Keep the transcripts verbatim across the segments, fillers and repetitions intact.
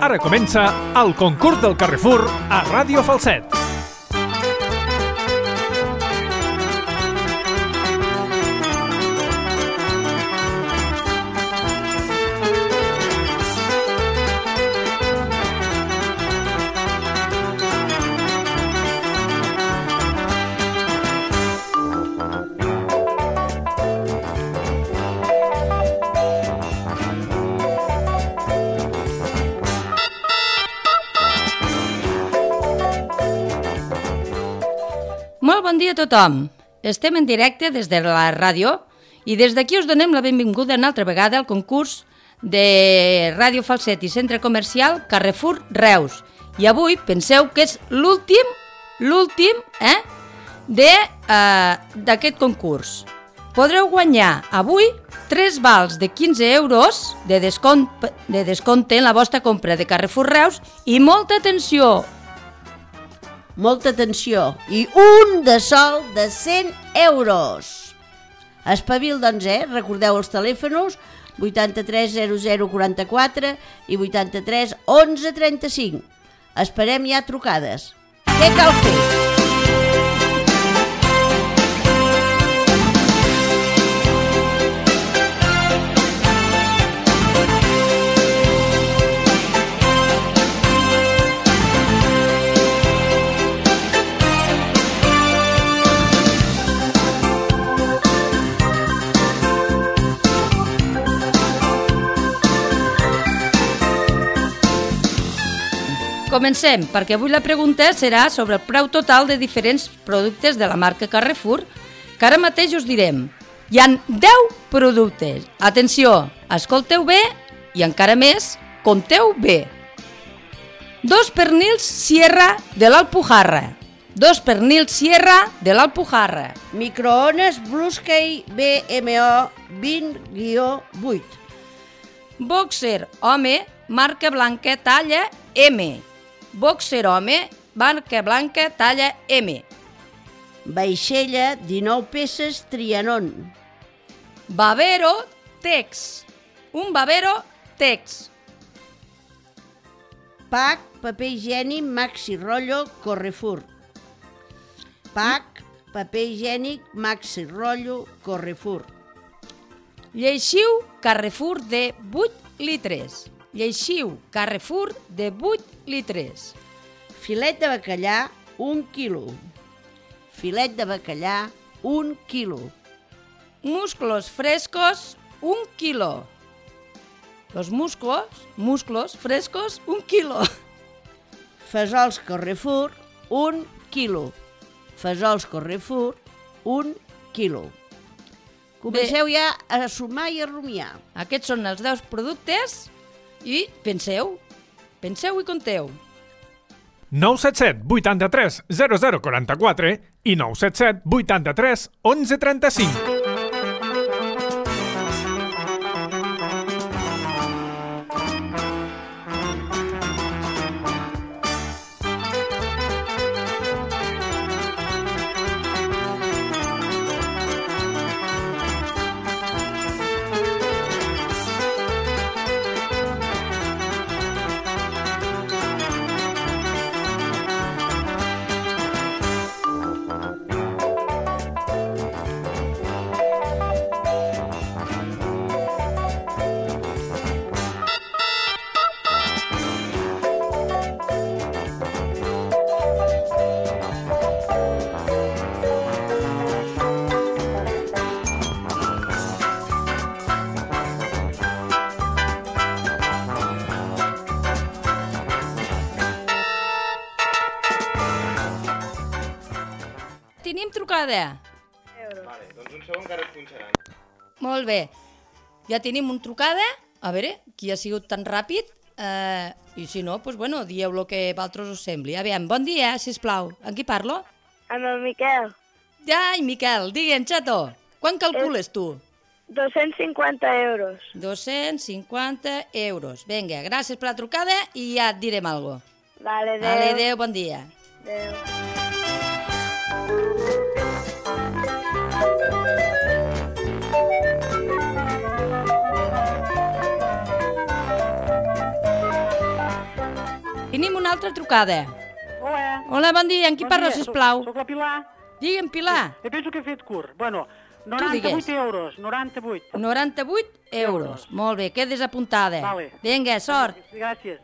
Ara comença el concurs del Carrefour a Ràdio Falset. Molt bon dia a tothom. Estem en directe des de la ràdio i des d'aquí us donem la benvinguda una altra vegada al concurs de Ràdio Falset i Centre Comercial Carrefour Reus. I avui penseu que és l'últim, l'últim, eh, de, eh, d'aquest concurs. Podreu guanyar avui tres vals de quinze euros de descont, de descompte en la vostra compra de Carrefour Reus i molta atenció. Molta atenció, i un de sol de cent euros. Espavil, doncs, eh? Recordeu els telèfons vuitanta-tres zero zero quaranta-quatre i vuitanta-tres onze trenta-cinc. Esperem ja trucades. Què cal fer? Comencem, perquè avui la pregunta serà sobre el preu total de diferents productes de la marca Carrefour, que ara mateix us direm. Hi ha deu productes. Atenció, escolteu bé i encara més, compteu bé. Dos pernils Sierra de l'Alpujarra. Dos pernils Sierra de l'Alpujarra. Microones Brusquey B M O vint vuit. Boxer home, marca blanca, talla M. Boxer home, marca blanca, talla M. Vaixella, dinou peces, Trianon. Babero Tex. Un Babero Tex. Pack, paper higiènic, Maxi Rollo, Carrefour. Pack, paper higiènic, Maxi Rollo, Carrefour. Lleixiu Carrefour de vuit litres. Lleixiu Carrefour de vuit litres. Filet de bacallà, un quilo. Filet de bacallà, un quilo. Musclos frescos, un quilo. Los musclos, musclos frescos, un quilo. Fesols Carrefour, un quilo. Fesols Carrefour, un quilo. Comenceu ja a sumar i a rumiar. Aquests són els deu productes i penseu, penseu i compteu. nou set set vuitanta-tres zero zero quaranta-quatre i nou set set vuitanta-tres onze trenta-cinc. Tenim trucada. Vale, doncs un segon que ara et punxaran. Molt bé. Ja tenim un trucada. A veure, qui ha sigut tan ràpid. Eh, I si no, doncs bueno, dieu el que a vosaltres us sembli. Aviam, bon dia, sisplau. Amb qui parlo? Amb el Miquel. Ai, Miquel, digue'm, xato. Quan calcules tu? dos-cents cinquanta euros. dos-cents cinquanta euros. Vinga, gràcies per la trucada i ja et direm alguna cosa. Vale, adeu. Vale, adeu, bon dia. Adeu. Tenim una altra trucada. Hola. Hola, bon dia. Amb qui Bon parlo, dia, sisplau? Soc, soc la Pilar. Digue'm, Pilar. Jo penso que he fet curt. Bueno, digues. noranta-vuit euros, noranta-vuit. noranta-vuit euros. Molt bé, quedes apuntada. Vale. Vinga, sort. Gràcies.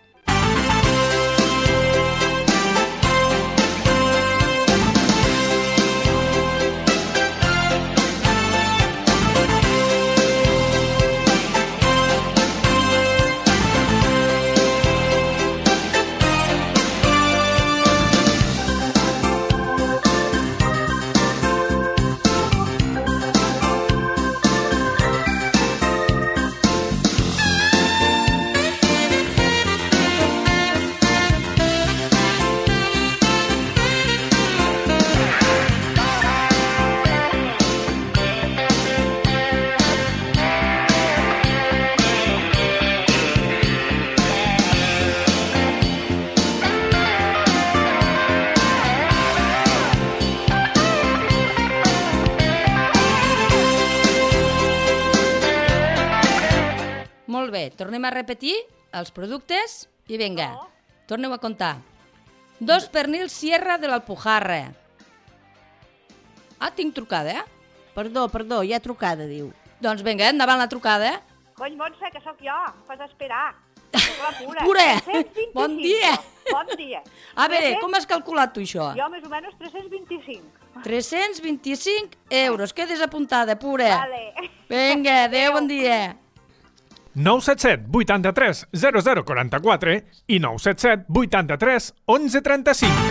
Molt bé, tornem a repetir els productes i vinga, torneu a comptar. Dos pernils Sierra de l'Alpujarra. Ah, tinc trucada, eh? Perdó, perdó, hi ha trucada, diu. Doncs vinga, endavant la trucada. Cony, Montse, que sóc jo. Em fas esperar. Soc la pura. Pura! tres-cents vint-i-cinc. Bon dia! Bon dia. A veure, tres-cents com has calculat tu això? Jo, més o menys, tres-cents vint-i-cinc. tres-cents vint-i-cinc euros. Quedes apuntada, pura. Vale. Vinga, adéu, bon dia. nou set set vuitanta-tres zero zero quaranta-quatre i nou set set vuitanta-tres onze trenta-cinc.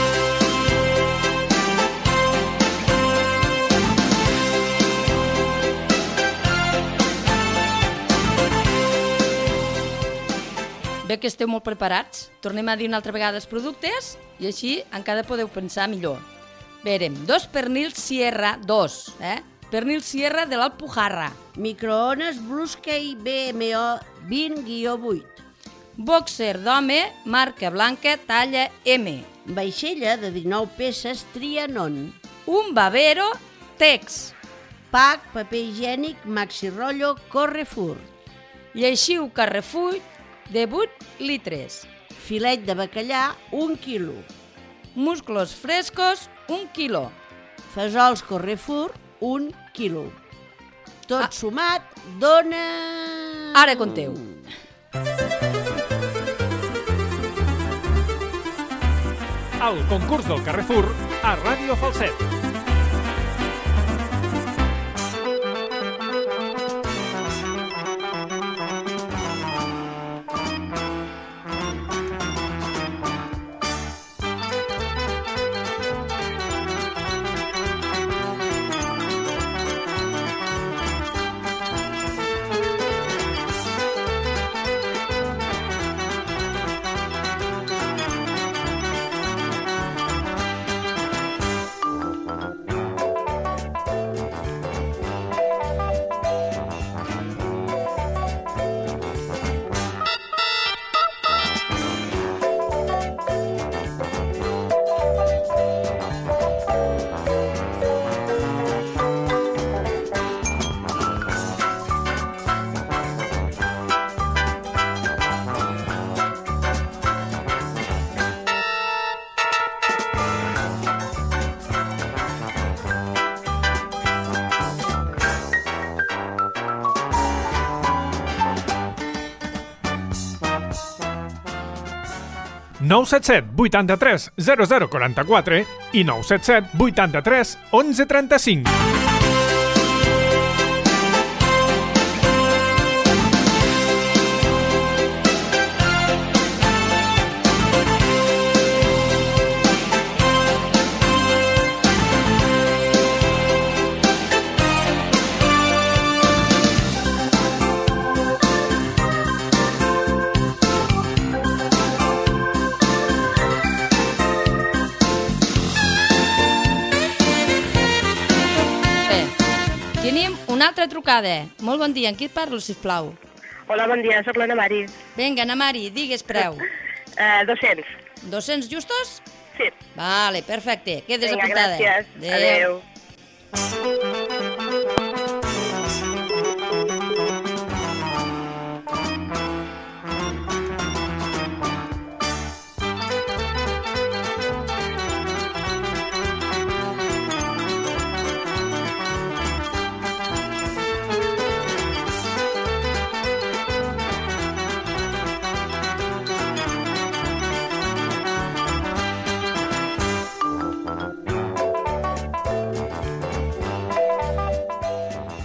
Bé que esteu molt preparats. Tornem a dir una altra vegada els productes i així encara podeu pensar millor. Verem, dos pernils Sierra, dos, eh? Pernil Sierra de l'Alpujarra. Microones Bluesky B M O vint vuit. Boxer d'home, marca blanca, talla M. Vaixella de dinou peces Trianon. Un Bavero Tex. Pack, paper higiènic, Maxi Rollo, Correfour. Lleixiu Carrefour de vuit litres. Filet de bacallà, un quilo. Musclos frescos, un quilo. Fesols Correfour, un quilo. Tot Ah. sumat dona... Ara compteu. El concurs del Carrefour a Ràdio Falset. nou set set vuitanta-tres zero zero quaranta-quatre i nou set set vuitanta-tres onze trenta-cinc. Tenim una altra trucada. Molt bon dia, amb qui et parlo, sisplau? Hola, bon dia, sóc l'Anna Mari. Vinga, Ana Mari, digues preu. Uh, dos-cents. dos-cents justos? Sí. Vale, perfecte. Quedes Vinga, apuntada. gràcies. Adéu.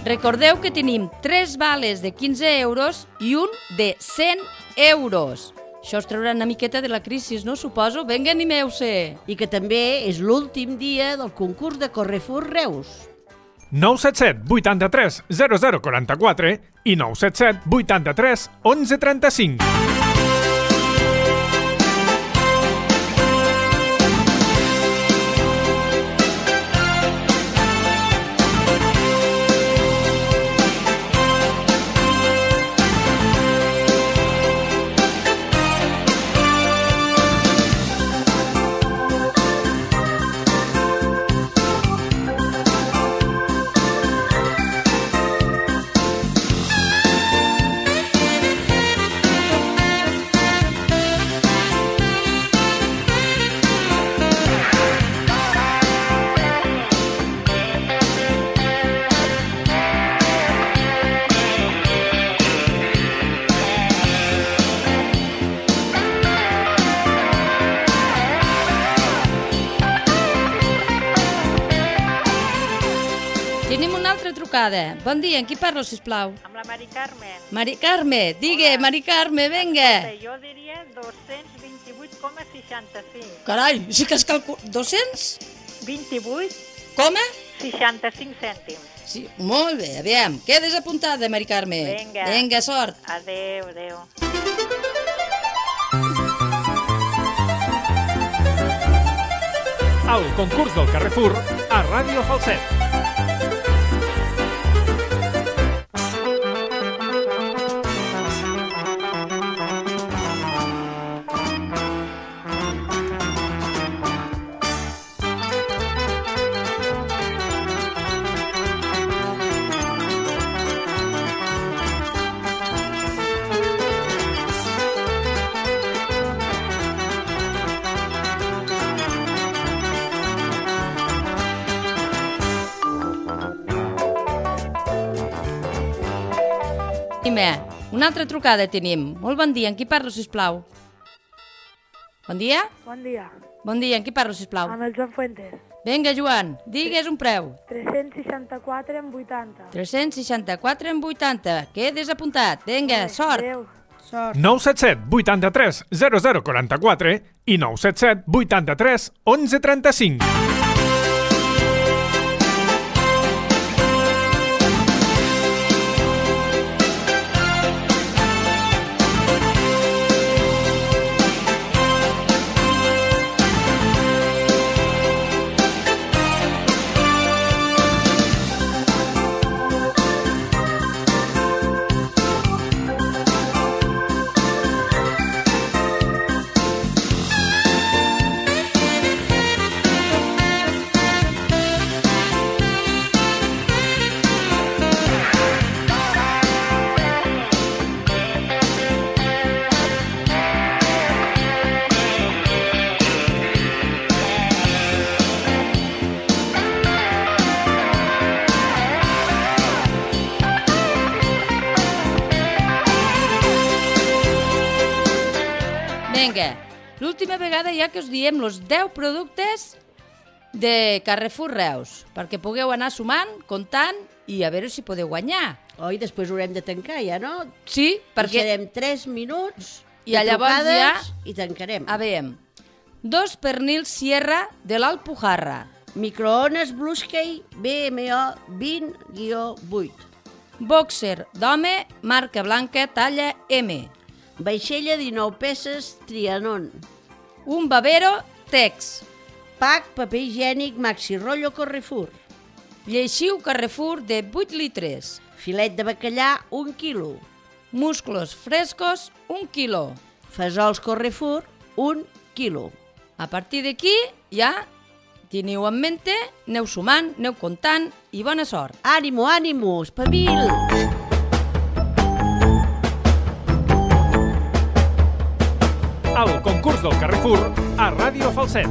Recordeu que tenim tres vales de quinze euros i un de cent euros. Això us traurà una miqueta de la crisi, no suposo? Vinga, animeu-se! I que també és l'últim dia del concurs de Carrefour Reus. nou set set vuitanta-tres zero zero quaranta-quatre i nou set set vuitanta-tres onze trenta-cinc. Bon dia, amb qui parlo, sisplau? Amb la Mari Carme. Mari Carme, digue, Hola. Mari Carme, vinga. Jo diria dos-cents vint-i-vuit coma seixanta-cinc. Carai, sí que es calcula... dos-cents? vint-i-vuit Com? seixanta-cinc cèntims. Sí, molt bé, aviam. Quedes apuntada, Mari Carme. Vinga. Vinga, sort. Adéu, adéu. El concurs del Carrefour a Ràdio Falset. Una altra trucada tenim. Molt bon dia, amb qui parlo, sisplau? Bon dia? Bon dia. Bon dia, amb qui parlo, sisplau? Amb el Joan Fuentes. Vinga, Joan, digues un preu. tres-cents seixanta-quatre amb vuitanta. tres-cents seixanta-quatre amb vuitanta. Quedes apuntat. Vinga, sort. Adéu. Sort. nou set set vuitanta-tres zero zero quaranta-quatre i nou set set vuitanta-tres onze trenta-cinc. Vinga, l'última vegada ja que us diem els deu productes de Carrefour Reus, perquè pugueu anar sumant, comptant i a veure si podeu guanyar. Oh, i després haurem de tancar ja, no? Sí, perquè... Deixarem tres minuts I de llavors trucades ja- i tancarem. A veure, dos pernils Sierra de l'Alpujarra, Microones Blueskey B M O vint vuit. boxer d'home, marca blanca, talla M, Vaixella dinou peces Trianon. un Babero Tex, Pack paper higiènic Maxi Rollo Carrefour. lleixiu Carrefour de vuit litres, Filet de bacallà un quilo. musclos frescos un quilo. Fesols Carrefour un quilo. A partir d'aquí ja teniu en mente, aneu sumant, aneu comptant i bona sort. Ànimo, ànimo, espavil! El concurs del Carrefour a Ràdio Falset.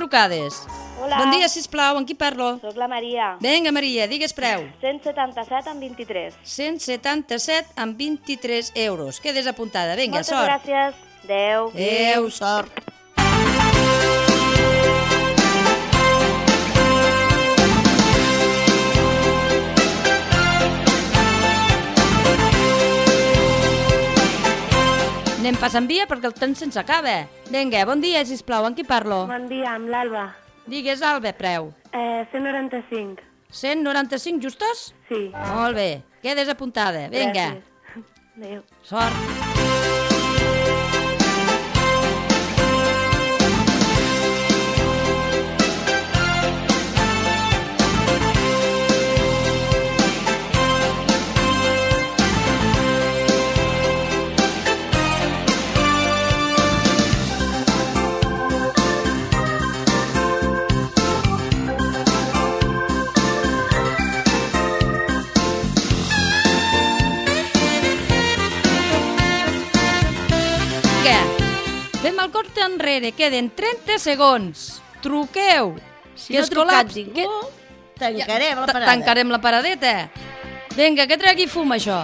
trucades. Hola. Bon dia, sisplau, amb qui parlo? Soc la Maria. Vinga, Maria, digues preu. cent setanta-set amb vint-i-tres. cent setanta-set amb vint-i-tres euros. Quedes apuntada. Vinga, Moltes sort. gràcies. Adéu. Adéu, sort. Anem passant via perquè el temps se'ns acaba. Vinga, bon dia, sisplau, amb qui parlo? Bon dia, amb l'Alba. Digues, Alba, preu. Eh, cent noranta-cinc. cent noranta-cinc justos? Sí. Molt bé, quedes apuntada. Vinga, Gràcies. Adéu. sort. Fem el compte enrere, queden trenta segons. Truqueu. Si que no ha trucat escolars- ningú, tancarem la Ta- parada. Tancarem la paradeta. Vinga, que tregui fum, això.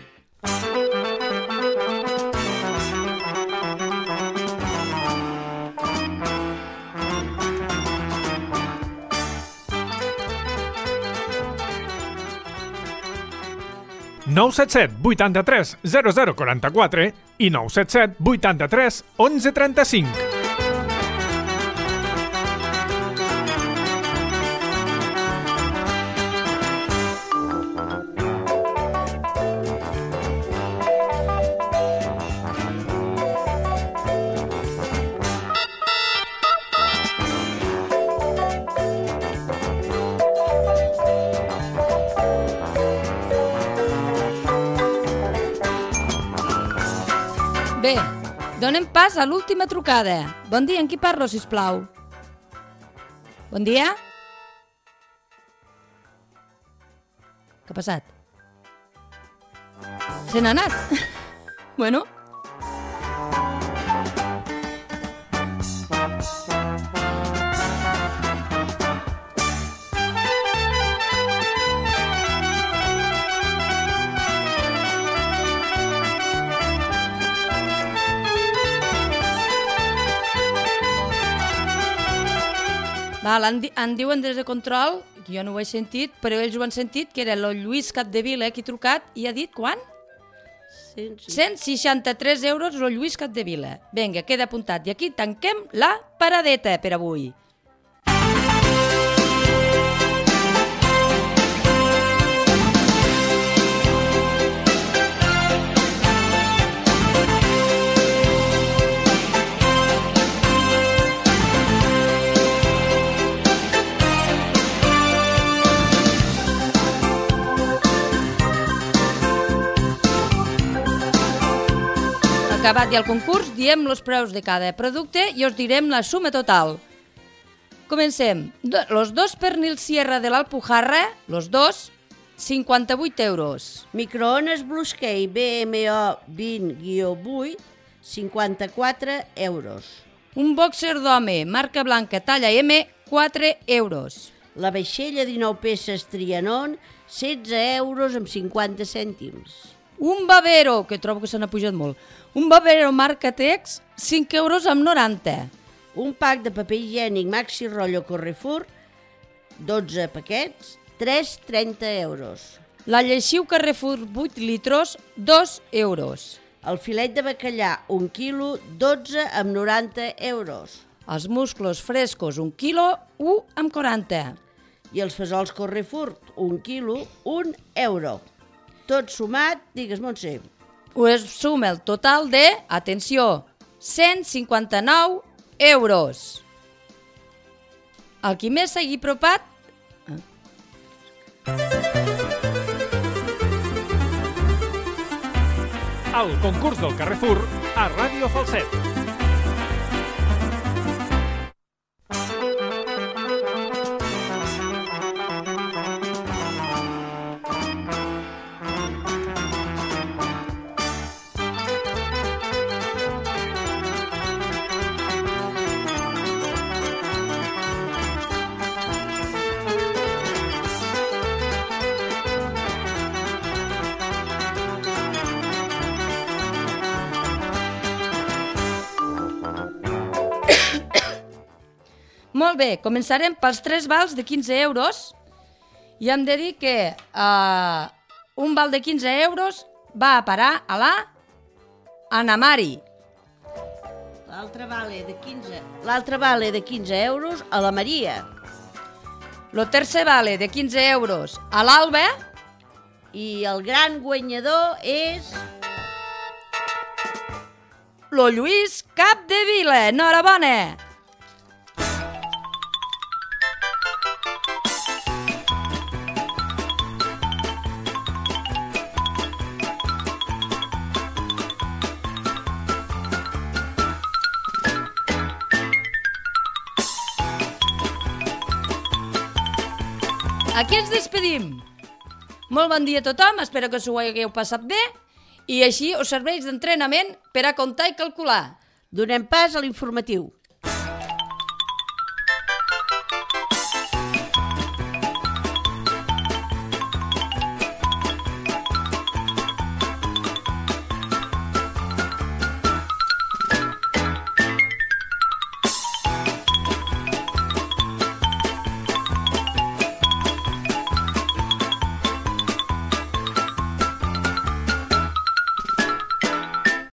nou set set vuitanta-tres zero zero quaranta-quatre i nou set set vuitanta-tres onze trenta-cinc. Bé, donem pas a l'última trucada. Bon dia, amb qui parlo, sisplau? Bon dia? Què ha passat? Se n'ha anat? Bueno. Val, en, di en diuen des de control, que jo no ho he sentit, però ells ho han sentit, que era el Lluís Capdevila qui ha trucat i ha dit quan? cent seixanta-tres euros el Lluís Capdevila. Vinga, queda apuntat. I aquí tanquem la paradeta per avui. Acabat ja el concurs, diem els preus de cada producte i us direm la suma total. Comencem. Do, los dos pernils Sierra de l'Alpujarra, los dos, cinquanta-vuit euros. Microones Blueskey B M O vint vuit, cinquanta-quatre euros. Un boxer d'home, marca blanca, talla M, quatre euros. La vaixella dinou peces Trianon, setze euros amb cinquanta cèntims. Un Bavero, que trobo que se n'ha pujat molt, un Bavero marca Tex, cinc euros amb noranta. Un pack de paper higiènic Maxi Rollo Carrefour, dotze paquets, tres coma trenta euros. La lleixiu Carrefour vuit litros, dos euros. El filet de bacallà, un quilo, dotze amb noranta euros. Els musclos frescos, un quilo, un amb quaranta. I els fesols Carrefour, un quilo, un euro. Tot sumat, digues, Montse. Us suma el total de, atenció, cent cinquanta-nou euros. El qui més s'hagi apropat... El concurs del Carrefour a Ràdio Falset. Molt bé, començarem pels tres vals de quinze euros i hem de dir que uh, un val de quinze euros va a parar a la Ana Mari. L'altre vale de quinze, l'altre vale de quinze euros a la Maria. Lo tercer vale de quinze euros a l'Alba. I el gran guanyador és... Lo Lluís Capdevila. Enhorabona! Aquí ens despedim. Molt bon dia a tothom, espero que s'ho hagueu passat bé i així us serveix d'entrenament per a comptar i calcular. Donem pas a l'informatiu.